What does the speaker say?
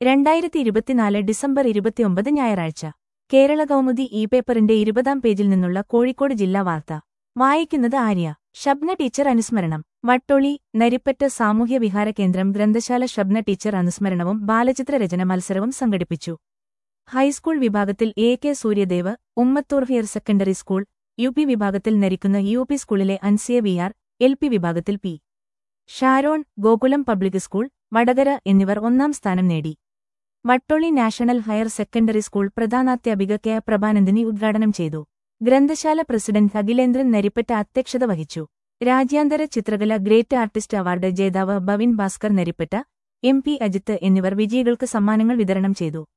2024 December 29 ഞായറാഴ്ച കേരള കൗമുദി പേപ്പറിന്റെ 20-ാം പേജിൽ നിന്നുള്ള കോഴിക്കോട് ജില്ലാ വാർത്ത വായിക്കുന്നത് ആര്യ. ഷബ്ന ടീച്ചർ അനുസ്മരണം. വട്ടോളി നരിപ്പറ്റ സാമൂഹ്യ വിഹാര കേന്ദ്രം ഗ്രന്ഥശാല ഷബ്ന ടീച്ചർ അനുസ്മരണവും ബാലചിത്ര രചന മത്സരവും സംഘടിപ്പിച്ചു. ഹൈസ്കൂൾ വിഭാഗത്തിൽ K Suryadev, Ummathur higher secondary school, UP വിഭാഗത്തിൽ നരിക്കുന്ന യുപി സ്കൂളിലെ അൻസിയ വിആർ, എൽപി വിഭാഗത്തിൽ P. Sharon, Gokulam public school, Vadakara എന്നിവർ ഒന്നാം സ്ഥാനം നേടി. Vattoli national higher secondary school പ്രധാനാധ്യാപിക കെ പ്രഭാനന്ദിനി ഉദ്ഘാടനം ചെയ്തു. ഗ്രന്ഥശാല പ്രസിഡന്റ് അഖിലേന്ദ്രൻ നരിപ്പറ്റ അധ്യക്ഷത വഹിച്ചു. രാജ്യാന്തര ചിത്രകല ഗ്രേറ്റ് ആർട്ടിസ്റ്റ് അവാർഡ് ജേതാവ് ഭവിൻ ഭാസ്കർ നരിപ്പറ്റ, എം പി അജിത്ത് എന്നിവർ വിജയികൾക്ക് സമ്മാനങ്ങൾ വിതരണം ചെയ്തു.